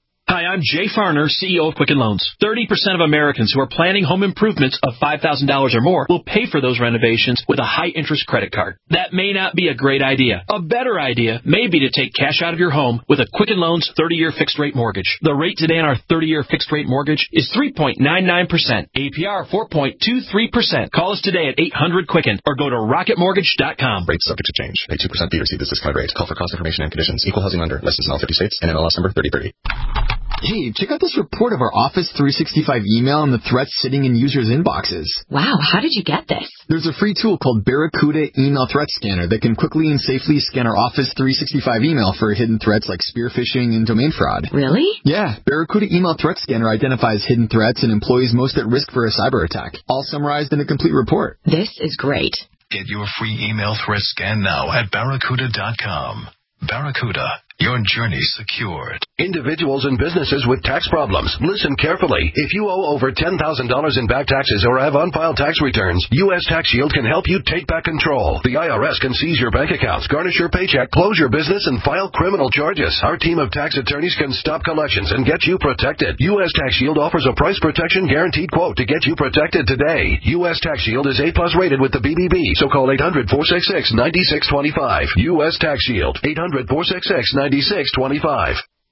I'm Jay Farner, C E O of Quicken Loans. thirty percent of Americans who are planning home improvements of five thousand dollars or more will pay for those renovations with a high-interest credit card. That may not be a great idea. A better idea may be to take cash out of your home with a Quicken Loans thirty-year fixed-rate mortgage. The rate today on our thirty-year fixed-rate mortgage is three point nine nine percent. A P R four point two three percent. Call us today at eight hundred Quicken or go to rocket mortgage dot com. Rates subject to change. Pay two percent fee. Receive this discount rate. Call for cost information and conditions. Equal housing lender. License in all fifty states. And N M L S number thirty thirty. Hey, check out this report of our Office three sixty-five email and the threats sitting in users' inboxes. Wow, how did you get this? There's a free tool called Barracuda Email Threat Scanner that can quickly and safely scan our Office three sixty-five email for hidden threats like spear phishing and domain fraud. Really? Yeah, Barracuda Email Threat Scanner identifies hidden threats and employees most at risk for a cyber attack, all summarized in a complete report. This is great. Get your free email threat scan now at barracuda dot com. Barracuda. Your journey secured. Individuals and businesses with tax problems, listen carefully. If you owe over ten thousand dollars in back taxes or have unfiled tax returns, U S Tax Shield can help you take back control. The I R S can seize your bank accounts, garnish your paycheck, close your business, and file criminal charges. Our team of tax attorneys can stop collections and get you protected. U S Tax Shield offers a price protection guaranteed quote to get you protected today. U S Tax Shield is A plus rated with the B B B, so call eight hundred, four six six, nine six two five. U S Tax Shield, eight hundred, four six six, nine six two five.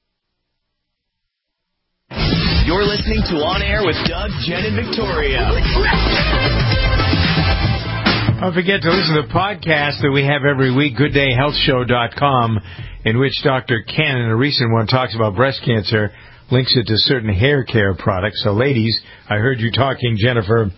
You're listening to On Air with Doug, Jen, and Victoria. Don't forget to listen to the podcast that we have every week, good day health show dot com, in which Doctor Ken, in a recent one, talks about breast cancer, links it to certain hair care products. So, ladies, I heard you talking, Jennifer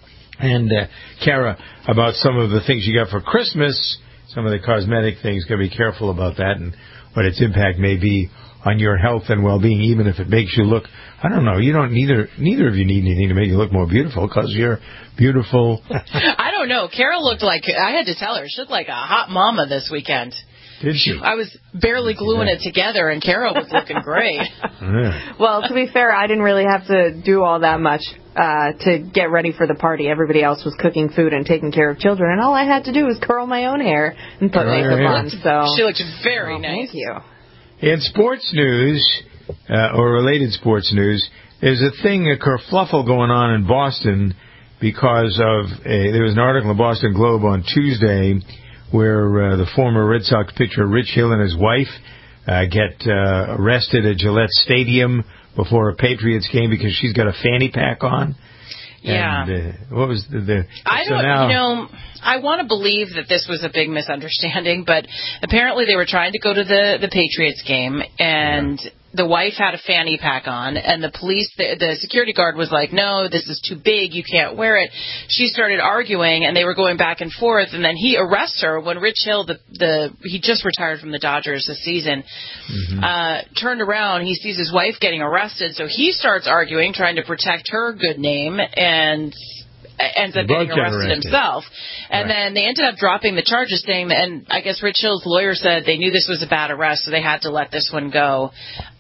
and uh, Kara, about some of the things you got for Christmas, some of the cosmetic things. Got to be careful about that and what its impact may be on your health and well-being, even if it makes you look, I don't know, you don't, neither neither of you need anything to make you look more beautiful, because you're beautiful. I don't know. Carol looked like, I had to tell her, she looked like a hot mama this weekend. Did she? I was barely gluing it together, and Carol was looking great. Yeah. Well, to be fair, I didn't really have to do all that much uh, to get ready for the party. Everybody else was cooking food and taking care of children, and all I had to do was curl my own hair and put Curl makeup your on. hair. So she looked very oh, nice. Thank you. In sports news, uh, or related sports news, there's a thing, a kerfluffle going on in Boston because of, a, there was an article in the Boston Globe on Tuesday where uh, the former Red Sox pitcher Rich Hill and his wife uh, get uh, arrested at Gillette Stadium before a Patriots game because she's got a fanny pack on. Yeah. And, uh, what was the... the I so don't, now, you know, I want to believe that this was a big misunderstanding, but apparently they were trying to go to the, the Patriots game, and yeah. the wife had a fanny pack on, and the police, the, the security guard was like, no, this is too big, you can't wear it. She started arguing, and they were going back and forth, and then he arrests her when Rich Hill, the, the he just retired from the Dodgers this season, mm-hmm. uh, turned around, he sees his wife getting arrested, so he starts arguing, trying to protect her good name, and ends up getting arrested, arrested himself. And right. then they ended up dropping the charges, saying that, and I guess Rich Hill's lawyer said they knew this was a bad arrest, so they had to let this one go.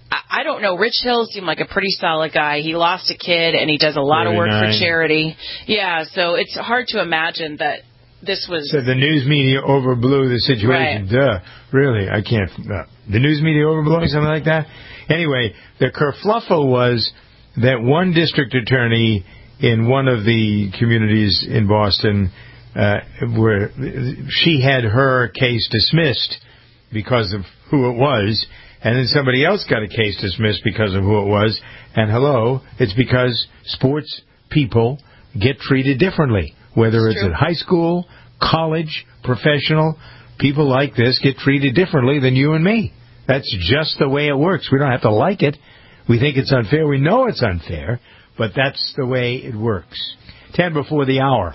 I don't know. Rich Hill seemed like a pretty solid guy. He lost a kid, and he does a lot of work for charity. Yeah, so it's hard to imagine that this was... So the news media overblew the situation. Right. Duh. Really? I can't... Uh, the news media overblowing something like that? Anyway, the kerfluffle was that one district attorney in one of the communities in Boston, uh, where she had her case dismissed because of who it was, and then somebody else got a case dismissed because of who it was. And hello, it's because sports people get treated differently. Whether it's, it's at high school, college, professional, people like this get treated differently than you and me. That's just the way it works. We don't have to like it. We think it's unfair. We know it's unfair, but that's the way it works. Ten before the hour.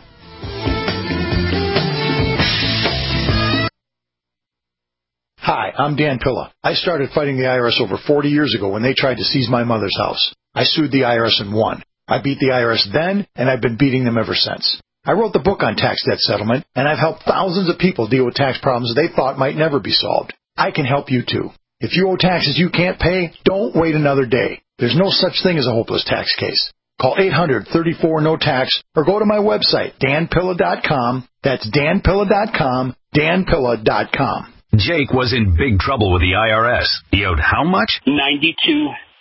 Hi, I'm Dan Pilla. I started fighting the I R S over forty years ago when they tried to seize my mother's house. I sued the I R S and won. I beat the I R S then, and I've been beating them ever since. I wrote the book on tax debt settlement, and I've helped thousands of people deal with tax problems they thought might never be solved. I can help you too. If you owe taxes you can't pay, don't wait another day. There's no such thing as a hopeless tax case. Call eight hundred, thirty-four, no tax or go to my website, dan pilla dot com. That's dan pilla dot com, dan pilla dot com. Jake was in big trouble with the I R S. He owed how much? ninety-two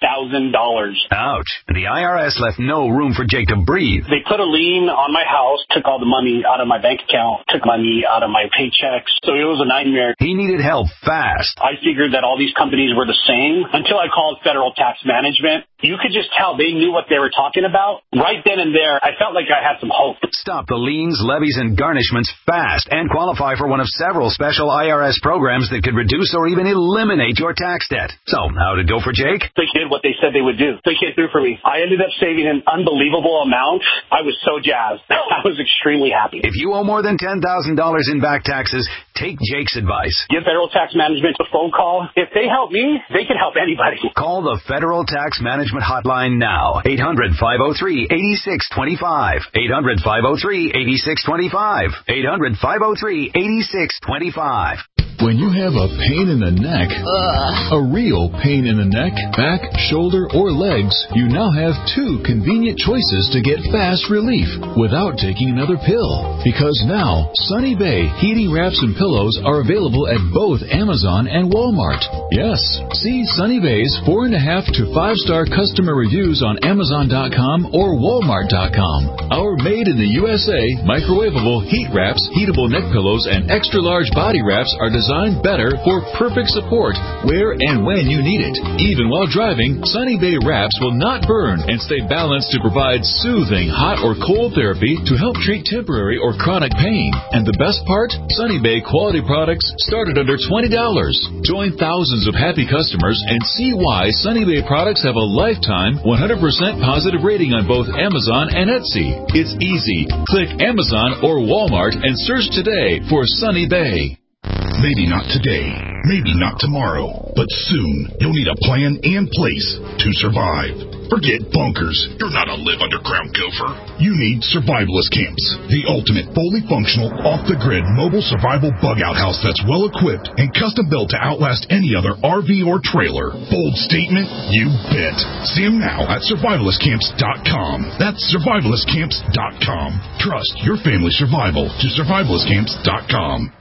thousand dollars. Ouch. The I R S left no room for Jake to breathe. They put a lien on my house, took all the money out of my bank account, took money out of my paychecks. So it was a nightmare. He needed help fast. I figured that all these companies were the same until I called Federal Tax Management. You could just tell they knew what they were talking about. Right then and there, I felt like I had some hope. Stop the liens, levies, and garnishments fast and qualify for one of several special I R S programs that could reduce or even eliminate your tax debt. So, how'd it go for Jake? They did what they said they would do. They came through for me. I ended up saving an unbelievable amount. I was so jazzed. I was extremely happy. If you owe more than ten thousand dollars in back taxes, take Jake's advice. Give Federal Tax Management a phone call. If they help me, they can help anybody. Call the Federal Tax Management Hotline now. eight hundred, five oh three, eight six two five. eight hundred, five oh three, eight six two five. eight hundred, five oh three, eight six two five. When you have a pain in the neck, uh. a real pain in the neck, back, shoulder, or legs, you now have two convenient choices to get fast relief without taking another pill. Because now, Sunny Bay heating wraps and pillows are available at both Amazon and Walmart. Yes, see Sunny Bay's four and a half to five star customer reviews on Amazon dot com or Walmart dot com. Our made in the U S A microwavable heat wraps, heatable neck pillows, and extra large body wraps are designed Designed better for perfect support where and when you need it. Even while driving, Sunny Bay wraps will not burn and stay balanced to provide soothing hot or cold therapy to help treat temporary or chronic pain. And the best part? Sunny Bay quality products started under twenty dollars. Join thousands of happy customers and see why Sunny Bay products have a lifetime one hundred percent positive rating on both Amazon and Etsy. It's easy. Click Amazon or Walmart and search today for Sunny Bay. Maybe not today, maybe not tomorrow, but soon you'll need a plan and place to survive. Forget bunkers. You're not a live underground gopher. You need Survivalist Camps, the ultimate fully functional, off-the-grid mobile survival bug-out house that's well-equipped and custom-built to outlast any other R V or trailer. Bold statement? You bet. See them now at survivalist camps dot com. That's survivalist camps dot com. Trust your family's survival to survivalist camps dot com.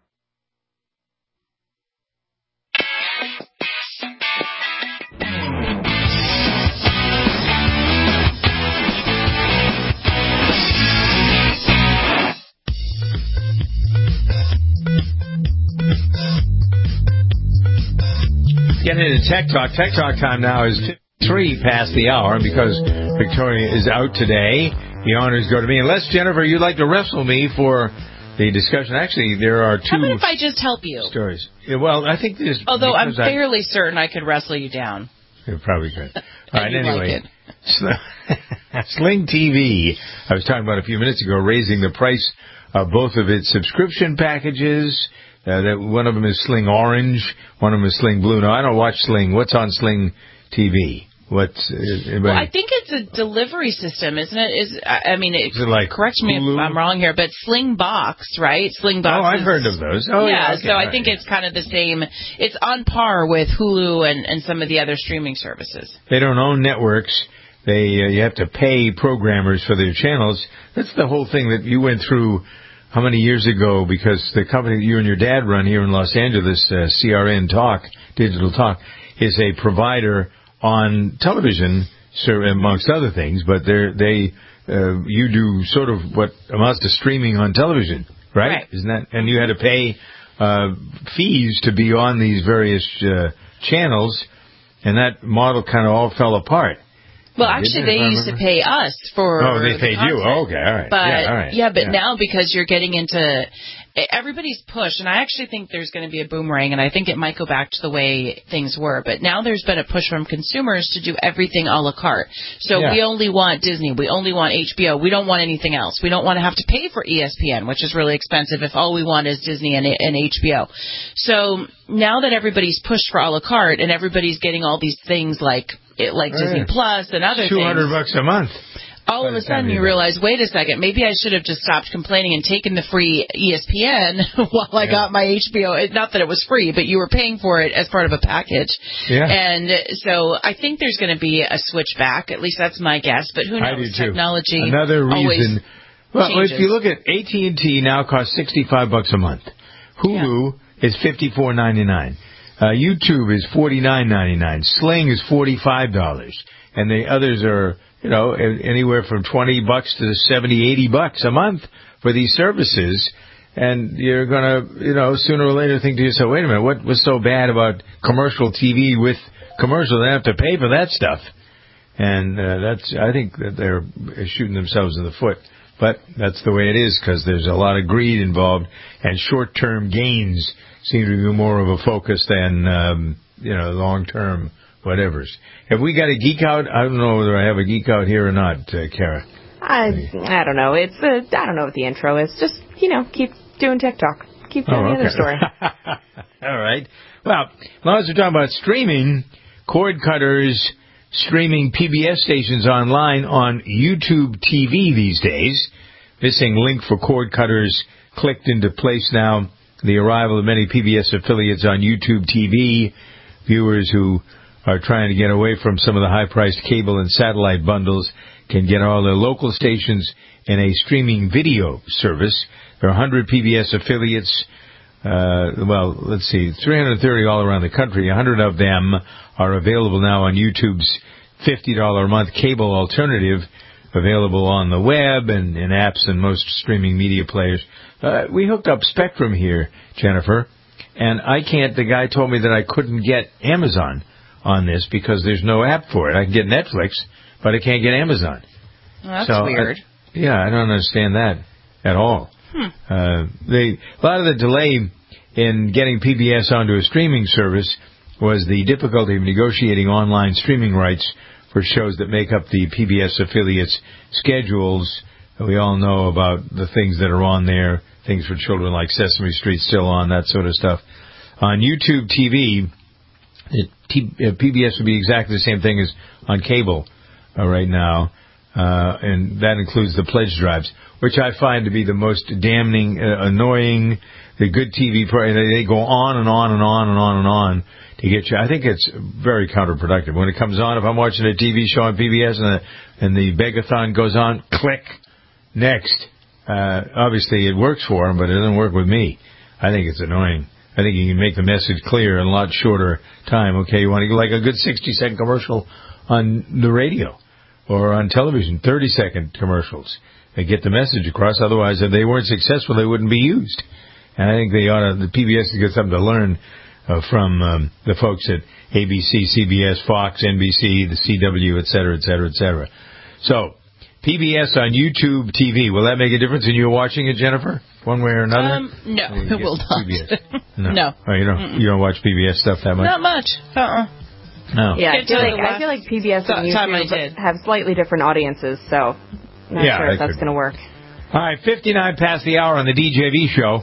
Getting into Tech Talk. Tech Talk time now is three past the hour. And because Victoria is out today, the honors go to me. Unless, Jennifer, you'd like to wrestle me for the discussion. Actually, there are two How about if I just help you? stories. Yeah, well, I think this... Although I'm fairly I, certain I could wrestle you down. You probably could. All right, anyway. Like Sling T V, I was talking about a few minutes ago, raising the price of both of its subscription packages. Uh, that one of them is Sling Orange, one of them is Sling Blue. Now, I don't watch Sling. What's on Sling T V? What's uh, well, I think it's a delivery system, isn't it? Is I mean, it, is it like correct me Hulu? if I'm wrong here, but Sling Box, right? Sling Box. Oh, I've is, heard of those. Oh, yeah. yeah okay, so I right, think yeah. it's kind of the same. It's on par with Hulu and, and some of the other streaming services. They don't own networks. They uh, you have to pay programmers for their channels. That's the whole thing that you went through. How many years ago, because the company that you and your dad run here in Los Angeles, uh, C R N Talk, Digital Talk, is a provider on television, sir, amongst other things, but they're, they, uh, you do sort of what amounts to streaming on television, right? Right. Isn't that, and you had to pay, uh, fees to be on these various, uh, channels, and that model kind of all fell apart. Well, actually, they used to pay us for. Oh, they the paid content. you. Oh, okay, all right. But yeah, all right. yeah, but yeah. now because you're getting into everybody's push, and I actually think there's going to be a boomerang, and I think it might go back to the way things were. But now there's been a push from consumers to do everything a la carte. So yeah. we only want Disney, we only want H B O, we don't want anything else. We don't want to have to pay for E S P N, which is really expensive if all we want is Disney and, and H B O. So now that everybody's pushed for a la carte, and everybody's getting all these things like. It, like oh, Disney yeah. Plus and other two hundred things. bucks a month. All of a sudden you realize, wait a second, maybe I should have just stopped complaining and taken the free E S P N while I yeah. got my H B O. Not that it was free, but you were paying for it as part of a package. Yeah. And so I think there's going to be a switch back. At least that's my guess. But who knows? I do too. Technology Another reason. Well, changes. if you look at A T and T now costs sixty-five bucks a month. Hulu yeah. is fifty-four ninety-nine. Uh, YouTube is forty-nine ninety-nine. Sling is forty-five dollars. And the others are, you know, anywhere from twenty bucks to seventy, eighty bucks a month for these services. And you're going to, you know, sooner or later think to yourself, wait a minute, what was so bad about commercial T V with commercial? They have to pay for that stuff. And uh, that's, I think that they're shooting themselves in the foot. But that's the way it is, because there's a lot of greed involved, and short-term gains seem to be more of a focus than, um, you know, long-term whatevers. Have we got a geek out? I don't know whether I have a geek out here or not, uh, Kara. I I don't know. It's uh, I don't know what the intro is. Just, you know, keep doing TikTok. Keep doing oh, okay. the other story. All right. Well, as long as we're talking about streaming, Cord Cutters streaming P B S stations online on YouTube T V these days. Missing link for Cord Cutters clicked into place now. The arrival of many P B S affiliates on YouTube T V. Viewers who are trying to get away from some of the high-priced cable and satellite bundles can get all their local stations in a streaming video service. There are one hundred P B S affiliates. Uh, well, let's see, three hundred thirty all around the country. one hundred of them are available now on YouTube's fifty dollars a month cable alternative, available on the web and in apps and most streaming media players. Uh, we hooked up Spectrum here, Jennifer, and I can't, the guy told me that I couldn't get Amazon on this because there's no app for it. I can get Netflix, but I can't get Amazon. Well, that's so weird. I, yeah, I don't understand that at all. Hmm. Uh, they, a lot of the delay in getting P B S onto a streaming service was the difficulty of negotiating online streaming rights for shows that make up the P B S affiliates' schedules. We all know about the things that are on there, things for children like Sesame Street still on, that sort of stuff. On YouTube T V, it, T, uh, P B S would be exactly the same thing as on cable uh, right now, uh, and that includes the pledge drives, which I find to be the most damning, uh, annoying. The good T V, they go on and on and on and on and on to get you. I think it's very counterproductive. When it comes on, if I'm watching a T V show on P B S and the, and the Begathon goes on, click, next. Uh, obviously it works for them, but it doesn't work with me. I think it's annoying. I think you can make the message clear in a lot shorter time. Okay, you want to get like a good sixty-second commercial on the radio or on television, thirty-second commercials. They get the message across. Otherwise, if they weren't successful, they wouldn't be used. And I think they ought to, the P B S has got something to learn uh, from um, the folks at A B C, C B S, Fox, N B C, the C W, et cetera, et cetera, et cetera. So, P B S on YouTube T V. Will that make a difference in you watching it, Jennifer? One way or another? Um, no, it will not. P B S. No. no. Oh, you don't, Mm-mm. you don't watch P B S stuff that much? Not much. Uh-uh. No. Yeah, I feel, like, I feel like P B S and YouTube have slightly different audiences, so I'm not yeah, sure if that's going to work. All right, fifty-nine past the hour on the D J V show.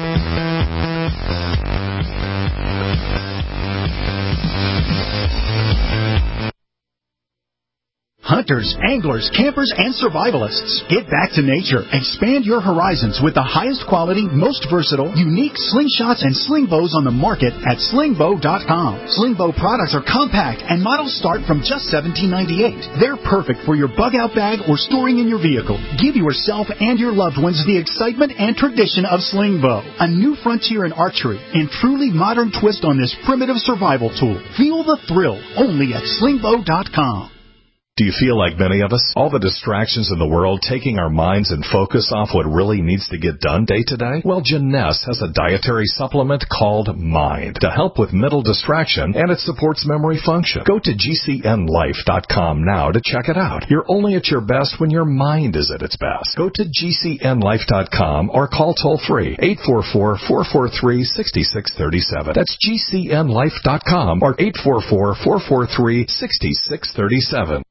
Hunters, anglers, campers, and survivalists. Get back to nature. Expand your horizons with the highest quality, most versatile, unique slingshots and sling bows on the market at sling bow dot com. Sling bow products are compact and models start from just seventeen ninety-eight. They're perfect for your bug-out bag or storing in your vehicle. Give yourself and your loved ones the excitement and tradition of sling bow. A new frontier in archery and truly modern twist on this primitive survival tool. Feel the thrill only at sling bow dot com. Do you feel like many of us? All the distractions in the world taking our minds and focus off what really needs to get done day to day? Well, Jeunesse has a dietary supplement called Mind to help with mental distraction, and it supports memory function. Go to G C N life dot com now to check it out. You're only at your best when your mind is at its best. Go to G C N life dot com or call toll-free eight four four, four four three, six six three seven. That's G C N life dot com or eight four four, four four three, six six three seven.